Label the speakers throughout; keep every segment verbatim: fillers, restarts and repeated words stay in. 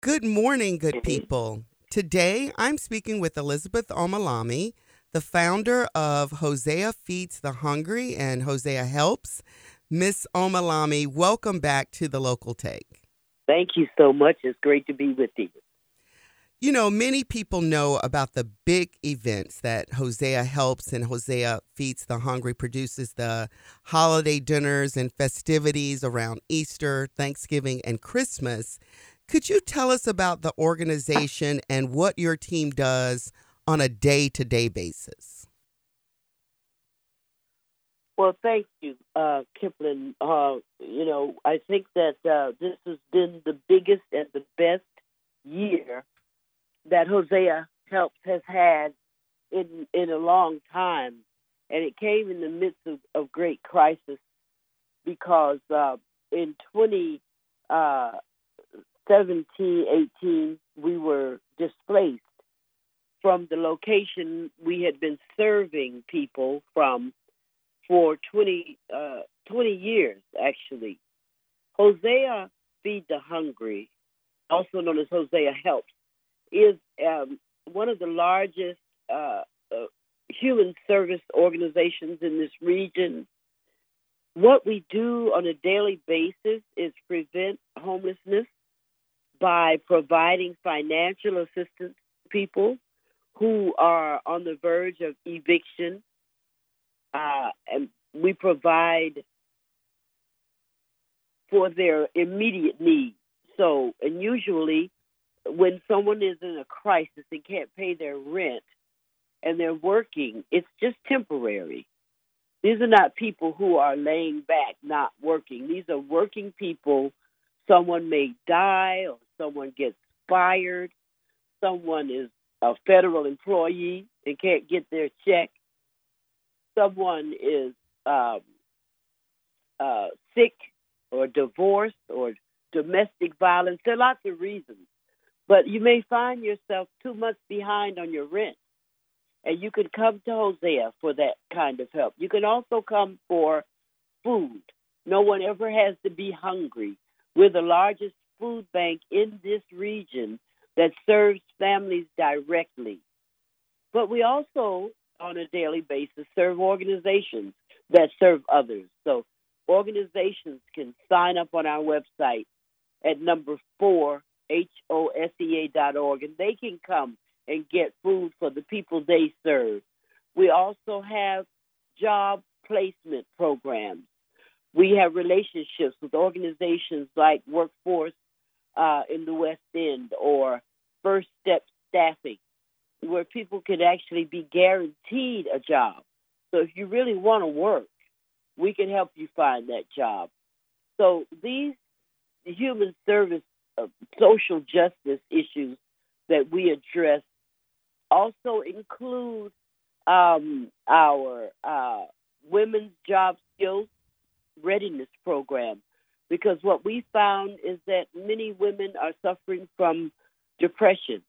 Speaker 1: Good morning, good people. Today, I'm speaking with Elizabeth Omalami, the founder of Hosea Feeds the Hungry and Hosea Helps. Miss Omalami, welcome back to the Local Take.
Speaker 2: Thank you so much. It's great to be with you.
Speaker 1: You know, many people know about the big events that Hosea Helps and Hosea Feeds the Hungry produces, the holiday dinners and festivities around Easter, Thanksgiving, and Christmas. Could you tell us about the organization and what your team does on a day-to-day basis?
Speaker 2: Well, thank you, uh, Kipling. Uh, you know, I think that uh, this has been the biggest and the best year that Hosea Helps has had in in a long time, and it came in the midst of, of great crisis because uh, in twenty seventeen, eighteen, we were displaced from the location we had been serving people from for twenty, uh, twenty years, actually. Hosea Feed the Hungry, also known as Hosea Helps, is um, one of the largest uh, uh, human service organizations in this region. What we do on a daily basis is prevent homelessness by providing financial assistance to people who are on the verge of eviction. Uh, and we provide for their immediate needs. So, and usually when someone is in a crisis and can't pay their rent and they're working, it's just temporary. These are not people who are laying back, not working. These are working people. Someone may die or someone gets fired. Someone is a federal employee and can't get their check. Someone is um, uh, sick or divorced or domestic violence. There are lots of reasons. But you may find yourself two months behind on your rent, and you can come to Hosea for that kind of help. You can also come for food. No one ever has to be hungry. We're the largest food bank in this region that serves families directly. But we also, on a daily basis, serve organizations that serve others. So organizations can sign up on our website at number four, H O S E A dot org, and they can come and get food for the people they serve. We also have job placement programs. We have relationships with organizations like Workforce uh, in the West End or First Step Staffing, where people can actually be guaranteed a job. So if you really want to work, we can help you find that job. So these human service, uh, social justice issues that we address also include um, our uh, women's job skills readiness program, because what we found is that many women are suffering from depression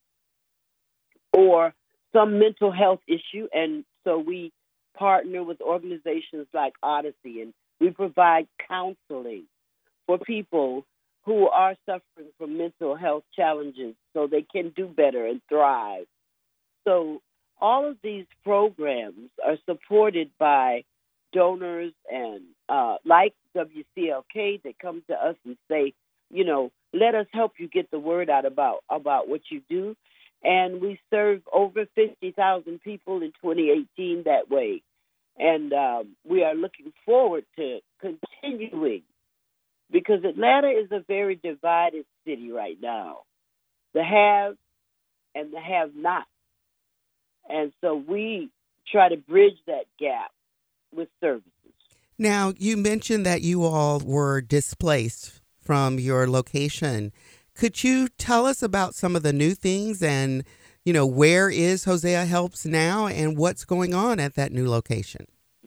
Speaker 2: or some mental health issue, and so we partner with organizations like Odyssey, and we provide counseling for people who are suffering from mental health challenges so they can do better and thrive. So all of these programs are supported by donors and uh, like W C L K that come to us and say, you know, let us help you get the word out about, about what you do. And we serve over fifty thousand people in twenty eighteen that way. And um, we are looking forward to continuing, because Atlanta is a very divided city right now, the have and the have-not. And so we try to bridge that gap with services.
Speaker 1: Now, you mentioned that you all were displaced from your location. Could you tell us about some of the new things and, you know, where is Hosea Helps now and what's going on at that new location?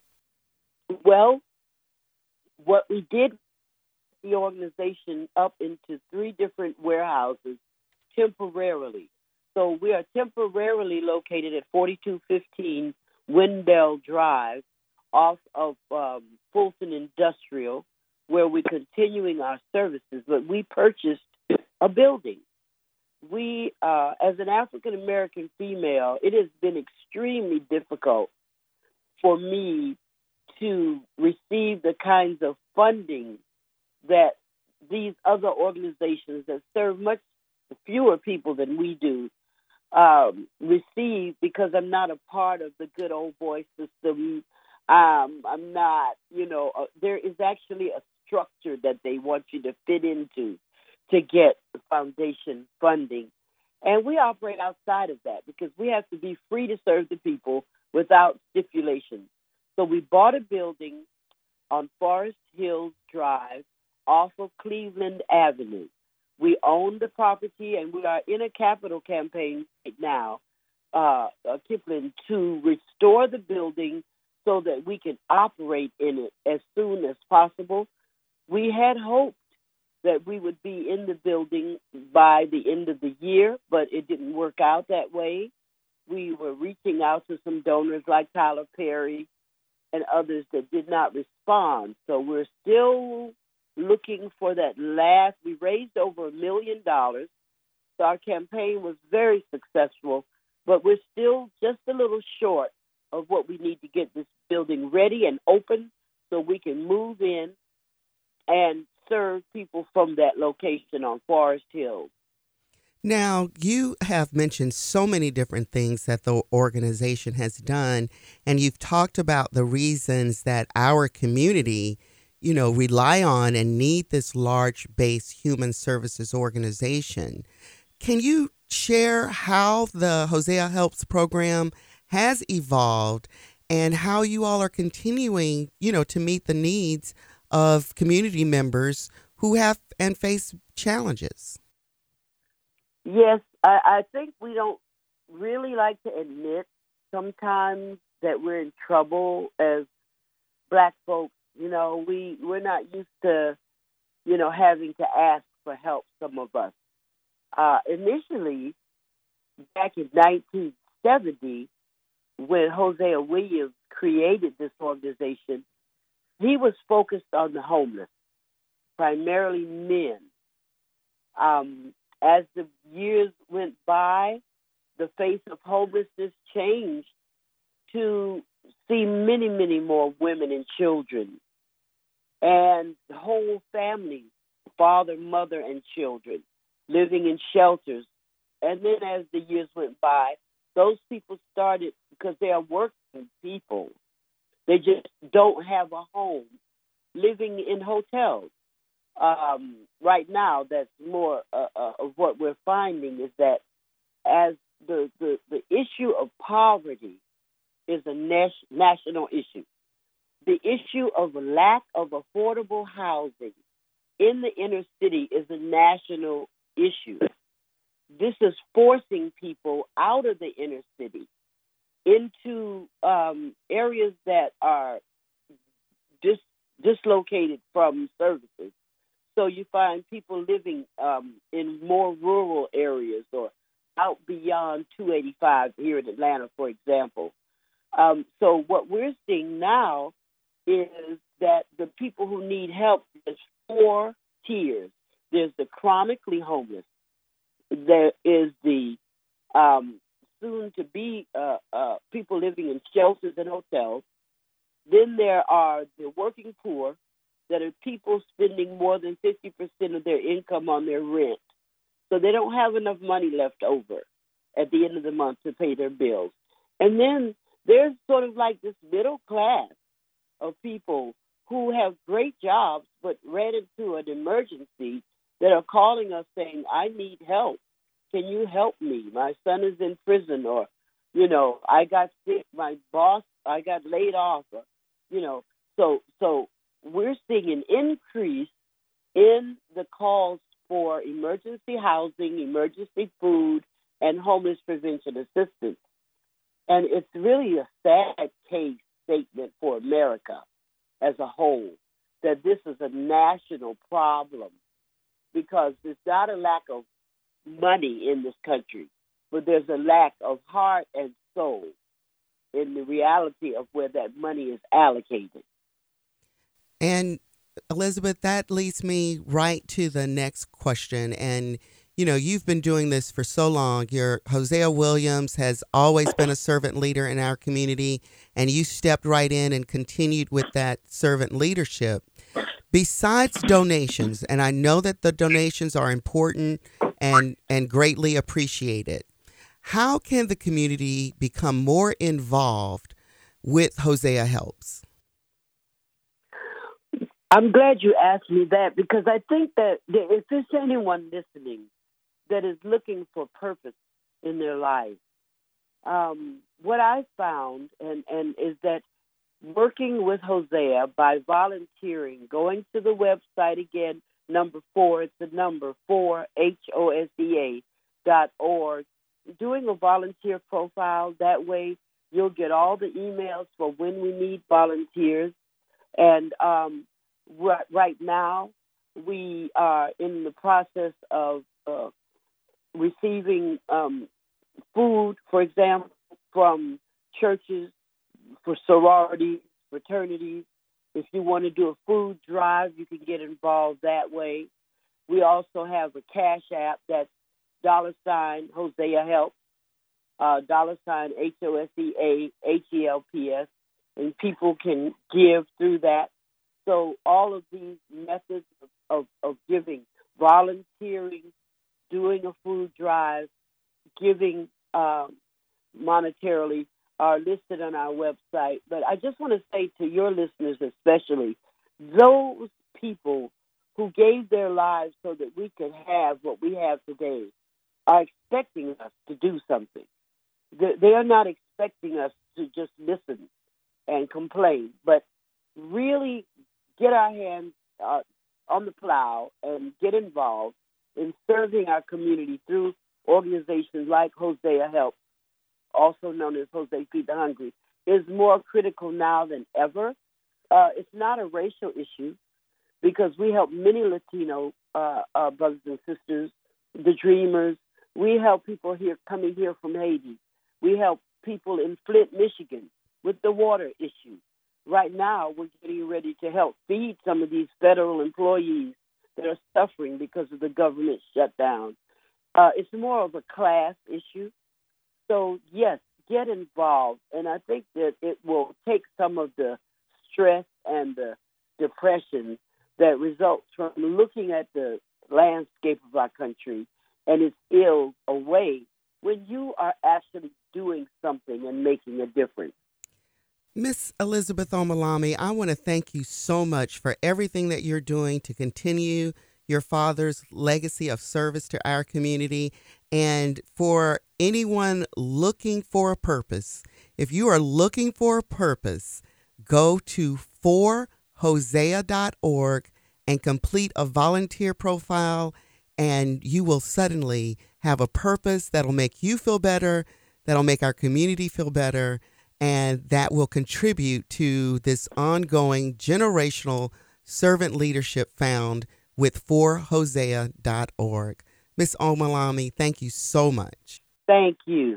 Speaker 2: Well, what we did, the organization up into three different warehouses temporarily. So we are temporarily located at forty-two fifteen Wendell Drive off of um, Fulton Industrial, where we're continuing our services. But we purchased a building. we, uh, as an African American female, it has been extremely difficult for me to receive the kinds of funding that these other organizations that serve much fewer people than we do um, receive, because I'm not a part of the good old boy system. Um, I'm not, you know, uh, there is actually a structure that they want you to fit into to get foundation funding. And we operate outside of that because we have to be free to serve the people without stipulations. So we bought a building on Forest Hills Drive off of Cleveland Avenue. We own the property, and we are in a capital campaign right now, uh, uh, Kipling, to restore the building so that we can operate in it as soon as possible. We had hoped that we would be in the building by the end of the year, but it didn't work out that way. We were reaching out to some donors like Tyler Perry and others that did not respond. So we're still looking for that last. We raised over a million dollars. So our campaign was very successful, but we're still just a little short of what we need to get this building ready and open so we can move in and serve people from that location on Forest Hill.
Speaker 1: Now, you have mentioned so many different things that the organization has done, and you've talked about the reasons that our community, you know, rely on and need this large base human services organization. Can you share how the Hosea Helps program has evolved and how you all are continuing, you know, to meet the needs of community members who have and face challenges?
Speaker 2: Yes, I, I think we don't really like to admit sometimes that we're in trouble as Black folks. You know, we, we're not used to, you know, having to ask for help, some of us. Uh, initially, back in nineteen seventy, when Hosea Williams created this organization, he was focused on the homeless, primarily men. Um, as the years went by, the face of homelessness changed to see many, many more women and children and whole families, father, mother, and children living in shelters. And then as the years went by, those people started, because they are working people, they just don't have a home, living in hotels. Um, right now, that's more uh, uh, of what we're finding is that as the, the, the issue of poverty is a nas- national issue, the issue of lack of affordable housing in the inner city is a national issue. This is forcing people out of the inner city into um, areas that are dis- dislocated from services. So you find people living um, in more rural areas or out beyond two eighty-five here in Atlanta, for example. Um, so what we're seeing now is that the people who need help, there's four tiers. There's the chronically homeless. There is the um, soon-to-be uh, uh, people living in shelters and hotels. Then there are the working poor, that are people spending more than fifty percent of their income on their rent. So they don't have enough money left over at the end of the month to pay their bills. And then there's sort of like this middle class of people who have great jobs but ran into an emergency that are calling us saying, I need help. Can you help me? My son is in prison, or, you know, I got sick, my boss, I got laid off, or, you know, so so we're seeing an increase in the calls for emergency housing, emergency food, and homeless prevention assistance. And it's really a sad case statement for America as a whole, that this is a national problem, because there's not a lack of money in this country, but there's a lack of heart and soul in the reality of where that money is allocated.
Speaker 1: And Elizabeth, that leads me right to the next question. And you know, you've been doing this for so long. Your Hosea Williams has always been a servant leader in our community, and you stepped right in and continued with that servant leadership. Besides donations, and I know that the donations are important and, and greatly appreciated, how can the community become more involved with Hosea Helps?
Speaker 2: I'm glad you asked me that, because I think that if there's anyone listening that is looking for purpose in their life, um, what I found and, and is that working with Hosea by volunteering, going to the website again, number four, it's the number four, H O S E A dot org, doing a volunteer profile. That way you'll get all the emails for when we need volunteers. And um, right, right now we are in the process of uh, receiving um, food, for example, from churches, for sororities, fraternities. If you want to do a food drive, you can get involved that way. We also have a cash app that's dollar sign Hosea Helps, uh, dollar sign H O S E A H E L P S, and people can give through that. So all of these methods of, of, of giving, volunteering, doing a food drive, giving um, monetarily, are listed on our website. But I just want to say to your listeners especially, those people who gave their lives so that we could have what we have today are expecting us to do something. They are not expecting us to just listen and complain, but really get our hands uh, on the plow and get involved in serving our community through organizations like Hosea Helps, also known as Hosea Feed the Hungry, is more critical now than ever. Uh, it's not a racial issue, because we help many Latino uh, uh, brothers and sisters, the Dreamers. We help people here coming here from Haiti. We help people in Flint, Michigan, with the water issue. Right now, we're getting ready to help feed some of these federal employees that are suffering because of the government shutdown. Uh, it's more of a class issue. So, yes, get involved. And I think that it will take some of the stress and the depression that results from looking at the landscape of our country and its ills away when you are actually doing something and making a difference.
Speaker 1: Miss Elizabeth Omolami, I want to thank you so much for everything that you're doing to continue your father's legacy of service to our community. And for anyone looking for a purpose, if you are looking for a purpose, go to four hosea dot org and complete a volunteer profile, and you will suddenly have a purpose that'll make you feel better, that'll make our community feel better, and that will contribute to this ongoing generational servant leadership found with four hosea dot org. Miss Omolami, thank you so much.
Speaker 2: Thank you.